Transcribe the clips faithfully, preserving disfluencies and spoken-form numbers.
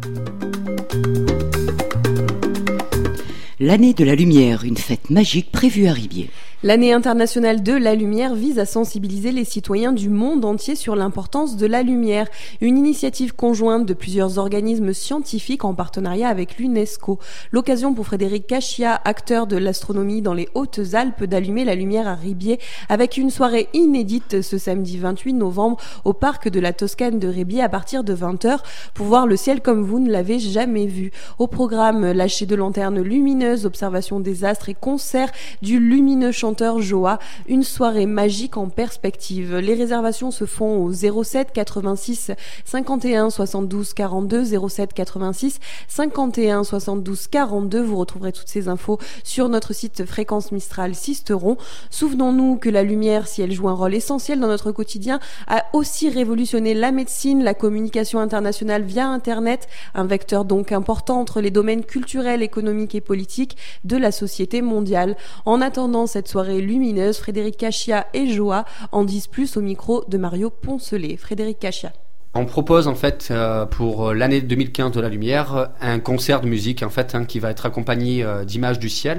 L'année de la lumière, une fête magique prévue à Ribier. L'année internationale de la lumière vise à sensibiliser les citoyens du monde entier sur l'importance de la lumière. Une initiative conjointe de plusieurs organismes scientifiques en partenariat avec l'UNESCO. L'occasion pour Frédéric Cachia, acteur de l'astronomie dans les Hautes-Alpes, d'allumer la lumière à Ribier avec une soirée inédite ce samedi vingt-huit novembre au parc de la Toscane de Ribier à partir de vingt heures pour voir le ciel comme vous ne l'avez jamais vu. Au programme, lâcher de lanternes lumineuses, observation des astres et concert du lumineux chanteur Joa, une soirée magique en perspective. Les réservations se font au zéro sept quatre-vingt-six cinquante et un soixante-douze quarante-deux, zéro sept quatre-vingt-six cinquante et un soixante-douze quarante-deux. Vous retrouverez toutes ces infos sur notre site Fréquence Mistral Sisteron. Souvenons-nous que la lumière, si elle joue un rôle essentiel dans notre quotidien, a aussi révolutionné la médecine, la communication internationale via Internet, un vecteur donc important entre les domaines culturels, économiques et politiques de la société mondiale. En attendant cette soirée lumineuse, Frédéric Cachia et Joa en disent plus au micro de Mario Poncelet. Frédéric Cachia. On propose en fait euh, pour l'année deux mille quinze de la lumière un concert de musique en fait hein, qui va être accompagné euh, d'images du ciel,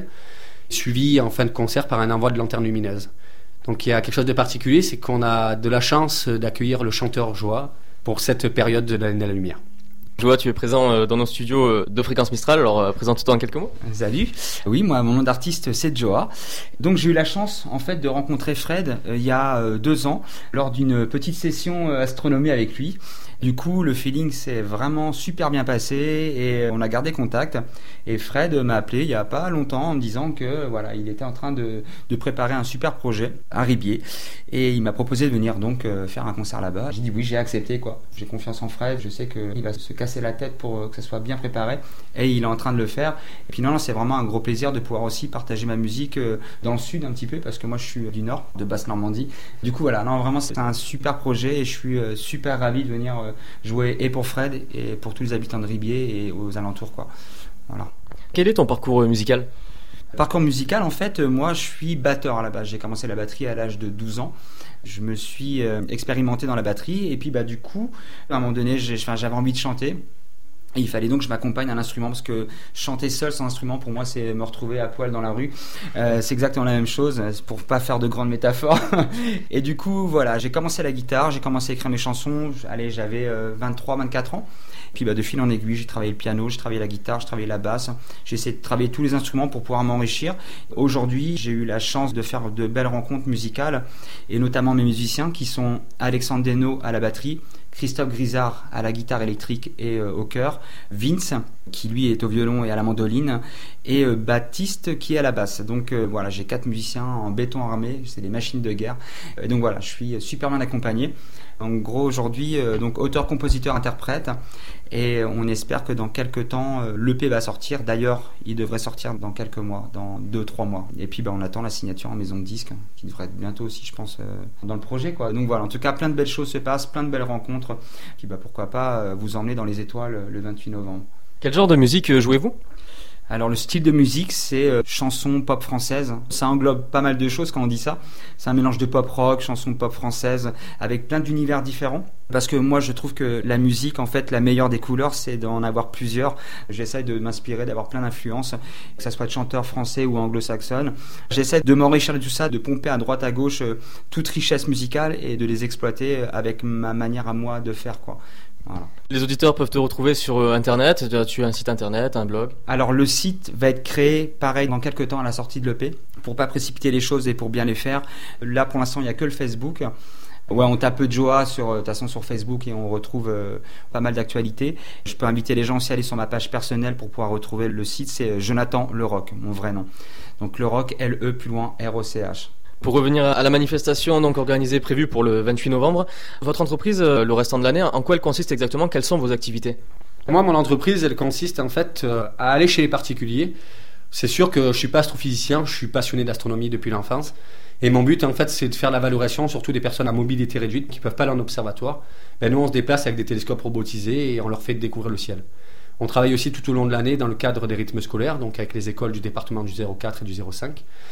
suivi en fin de concert par un envoi de lanternes lumineuses. Donc il y a quelque chose de particulier, c'est qu'on a de la chance d'accueillir le chanteur Joa pour cette période de l'année de la lumière. Joa, tu es présent dans nos studios de Fréquence Mistral, alors présente-toi en quelques mots. Salut. Oui, moi, mon nom d'artiste, c'est Joa. Donc, j'ai eu la chance, en fait, de rencontrer Fred euh, il y a euh, deux ans, lors d'une petite session euh, astronomie avec lui. Du coup, le feeling s'est vraiment super bien passé et on a gardé contact. Et Fred m'a appelé il y a pas longtemps en me disant que voilà, il était en train de, de préparer un super projet à Ribier et il m'a proposé de venir donc euh, faire un concert là-bas. J'ai dit oui, j'ai accepté quoi. J'ai confiance en Fred, je sais qu'il va se casser la tête pour euh, que ça soit bien préparé et il est en train de le faire. Et puis non, non c'est vraiment un gros plaisir de pouvoir aussi partager ma musique euh, dans le sud un petit peu parce que moi je suis du nord, de Basse-Normandie. Du coup voilà, non vraiment c'est un super projet et je suis euh, super ravi de venir euh, jouer et pour Fred et pour tous les habitants de Ribier et aux alentours quoi. Voilà. Quel est ton parcours musical ? Parcours musical, en fait, moi je suis batteur à la base. J'ai commencé la batterie à l'âge de douze ans. Je me suis euh, expérimenté dans la batterie et puis bah du coup, à un moment donné, j'ai, enfin, j'avais envie de chanter. Et il fallait donc que je m'accompagne à un instrument parce que chanter seul sans instrument pour moi c'est me retrouver à poil dans la rue. Euh, c'est exactement la même chose pour pas faire de grandes métaphores. Et du coup voilà, j'ai commencé la guitare, j'ai commencé à écrire mes chansons. Allez, j'avais euh, vingt-trois vingt-quatre ans. Puis bah, de fil en aiguille, j'ai travaillé le piano, j'ai travaillé la guitare, j'ai travaillé la basse. J'ai essayé de travailler tous les instruments pour pouvoir m'enrichir. Aujourd'hui, j'ai eu la chance de faire de belles rencontres musicales et notamment mes musiciens qui sont Alexandre Desno à la batterie, Christophe Grisard à la guitare électrique et euh, au chœur, Vince qui lui est au violon et à la mandoline et euh, Baptiste qui est à la basse. Donc euh, voilà, j'ai quatre musiciens en béton armé, c'est des machines de guerre. Et donc voilà, je suis super bien accompagné. En gros aujourd'hui, euh, donc auteur, compositeur, interprète et on espère que dans quelques temps euh, l'E P va sortir. D'ailleurs, il devrait sortir dans quelques mois, dans deux trois mois. Et puis bah, on attend la signature en maison de disque hein, qui devrait être bientôt aussi, je pense, euh, dans le projet quoi. Donc voilà, en tout cas plein de belles choses se passent, plein de belles rencontres. Puis bah pourquoi pas euh, vous emmener dans les étoiles le vingt-huit novembre. Quel genre de musique jouez-vous ? Alors le style de musique c'est euh, chanson pop française. Ça englobe pas mal de choses quand on dit ça. C'est un mélange de pop rock, chanson pop française avec plein d'univers différents. Parce que moi je trouve que la musique en fait la meilleure des couleurs c'est d'en avoir plusieurs. J'essaie de m'inspirer, d'avoir plein d'influences, que ça soit de chanteurs français ou anglo-saxons. J'essaie de m'enrichir de tout ça, de pomper à droite à gauche euh, toute richesse musicale et de les exploiter avec ma manière à moi de faire quoi. Voilà. Les auditeurs peuvent te retrouver sur Internet. Tu as un site Internet, un blog ? Alors le site va être créé pareil dans quelques temps à la sortie de l'E P pour pas précipiter les choses et pour bien les faire. Là pour l'instant il n'y a que le Facebook. Ouais, on tape Joa sur, de toute façon sur Facebook et on retrouve euh, pas mal d'actualités. Je peux inviter les gens aussi à aller sur ma page personnelle pour pouvoir retrouver le site. C'est Jonathan Le Roc, mon vrai nom. Donc Le Roc, L E plus loin R O C H. Pour revenir à la manifestation donc organisée prévue pour le vingt-huit novembre, votre entreprise, le restant de l'année, en quoi elle consiste exactement ? Quelles sont vos activités ? Moi, mon entreprise, elle consiste en fait à aller chez les particuliers. C'est sûr que je suis pas astrophysicien, je suis passionné d'astronomie depuis l'enfance. Et mon but, en fait, c'est de faire la valorisation, surtout des personnes à mobilité réduite qui peuvent pas aller en observatoire. Ben, nous, on se déplace avec des télescopes robotisés et on leur fait découvrir le ciel. On travaille aussi tout au long de l'année dans le cadre des rythmes scolaires, donc avec les écoles du département du zéro quatre et du zéro cinq.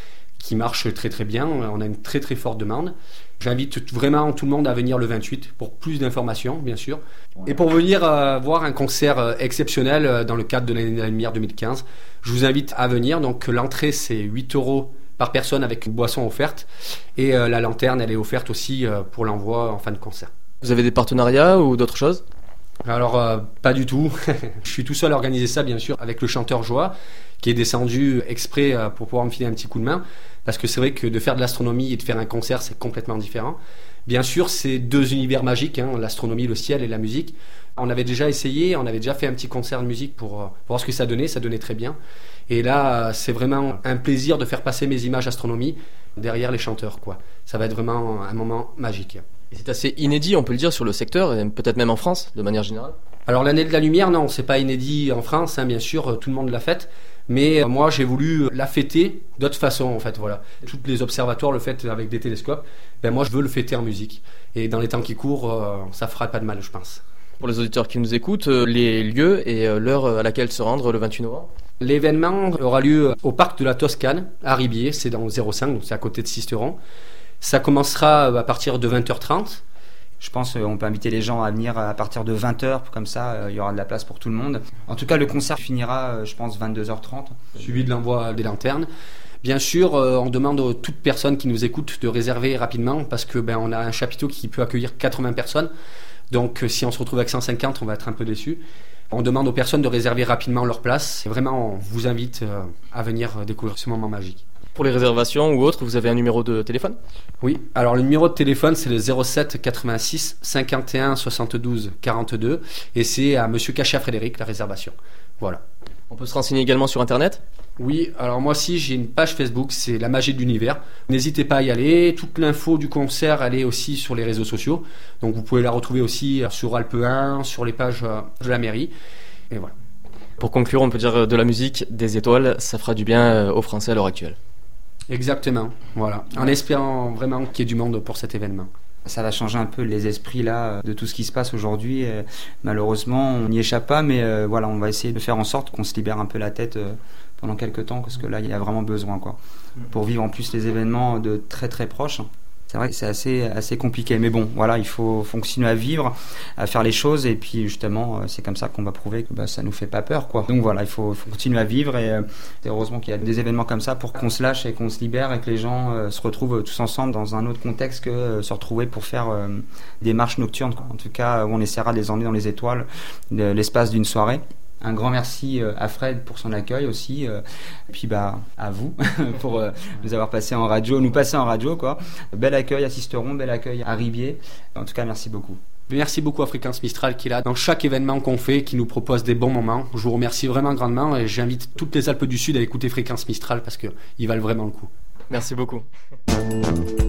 qui marche très très bien. On a une très très forte demande. J'invite vraiment tout le monde à venir le vingt-huit pour plus d'informations, bien sûr. Et pour venir euh, voir un concert euh, exceptionnel euh, dans le cadre de l'année de la lumière deux mille quinze, je vous invite à venir. Donc l'entrée, c'est huit euros par personne avec une boisson offerte. Et euh, la lanterne, elle est offerte aussi euh, pour l'envoi en fin de concert. Vous avez des partenariats ou d'autres choses ? Alors, euh, pas du tout. Je suis tout seul à organiser ça, bien sûr, avec le chanteur Joa, qui est descendu exprès euh, pour pouvoir me filer un petit coup de main. Parce que c'est vrai que de faire de l'astronomie et de faire un concert, c'est complètement différent. Bien sûr, c'est deux univers magiques, hein, l'astronomie, le ciel et la musique. On avait déjà essayé, on avait déjà fait un petit concert de musique pour, pour voir ce que ça donnait, ça donnait très bien. Et là, c'est vraiment un plaisir de faire passer mes images astronomie derrière les chanteurs, quoi. Ça va être vraiment un moment magique. Et c'est assez inédit, on peut le dire, sur le secteur, et peut-être même en France, de manière générale. Alors l'année de la lumière, non, c'est pas inédit en France, hein, bien sûr, tout le monde l'a faite. Mais euh, moi, j'ai voulu la fêter d'autre façon, en fait, voilà. Tous les observatoires le fêtent avec des télescopes. Ben moi, je veux le fêter en musique. Et dans les temps qui courent, euh, ça fera pas de mal, je pense. Pour les auditeurs qui nous écoutent, euh, les lieux et euh, l'heure à laquelle se rendre le vingt-huit novembre. L'événement aura lieu au parc de la Toscane, à Ribier, c'est dans le zéro cinq, donc c'est à côté de Sisteron. Ça commencera à partir de vingt heures trente. Je pense qu'on peut inviter les gens à venir à partir de vingt heures, comme ça euh, il y aura de la place pour tout le monde. En tout cas, le concert finira, euh, je pense, vingt-deux heures trente. Suivi de l'envoi des lanternes. Bien sûr, euh, on demande à toute personne qui nous écoute de réserver rapidement parce que ben, on a un chapiteau qui peut accueillir quatre-vingts personnes. Donc euh, si on se retrouve avec cent cinquante, on va être un peu déçus. On demande aux personnes de réserver rapidement leur place. Et vraiment, on vous invite euh, à venir découvrir ce moment magique. Pour les réservations ou autres, vous avez un numéro de téléphone ? Oui, alors le numéro de téléphone, c'est le zéro sept quatre-vingt-six cinquante et un soixante-douze quarante-deux et c'est à Monsieur Cachat Frédéric, la réservation. Voilà. On peut se renseigner également sur Internet ? Oui, alors moi aussi j'ai une page Facebook, c'est La Magie de l'Univers. N'hésitez pas à y aller, toute l'info du concert elle est aussi sur les réseaux sociaux. Donc vous pouvez la retrouver aussi sur Alpe un, sur les pages de la mairie. Et voilà. Pour conclure, on peut dire de la musique, des étoiles, ça fera du bien aux Français à l'heure actuelle. Exactement, voilà. En espérant vraiment qu'il y ait du monde pour cet événement. Ça va changer un peu les esprits là de tout ce qui se passe aujourd'hui. Malheureusement, on n'y échappe pas, mais euh, voilà, on va essayer de faire en sorte qu'on se libère un peu la tête euh, pendant quelques temps, parce que là, il y a vraiment besoin, quoi, pour vivre en plus les événements de très très proches. C'est vrai que c'est assez, assez compliqué, mais bon, voilà, il faut, faut continuer à vivre, à faire les choses, et puis justement, c'est comme ça qu'on va prouver que bah, ça nous fait pas peur, quoi. Donc voilà, il faut, faut continuer à vivre, et euh, c'est heureusement qu'il y a des événements comme ça pour qu'on se lâche et qu'on se libère, et que les gens euh, se retrouvent tous ensemble dans un autre contexte que euh, se retrouver pour faire euh, des marches nocturnes, quoi. En tout cas, où on essaiera de les emmener dans les étoiles, de, l'espace d'une soirée. Un grand merci à Fred pour son accueil aussi, et puis bah à vous pour euh, nous avoir passé en radio, nous passer en radio, quoi. Bel accueil à Sisteron, bel accueil à Ribier. En tout cas, merci beaucoup. Merci beaucoup à Fréquence Mistral qui est là dans chaque événement qu'on fait, qui nous propose des bons moments. Je vous remercie vraiment grandement et j'invite toutes les Alpes du Sud à écouter Fréquence Mistral parce qu'ils valent vraiment le coup. Merci beaucoup.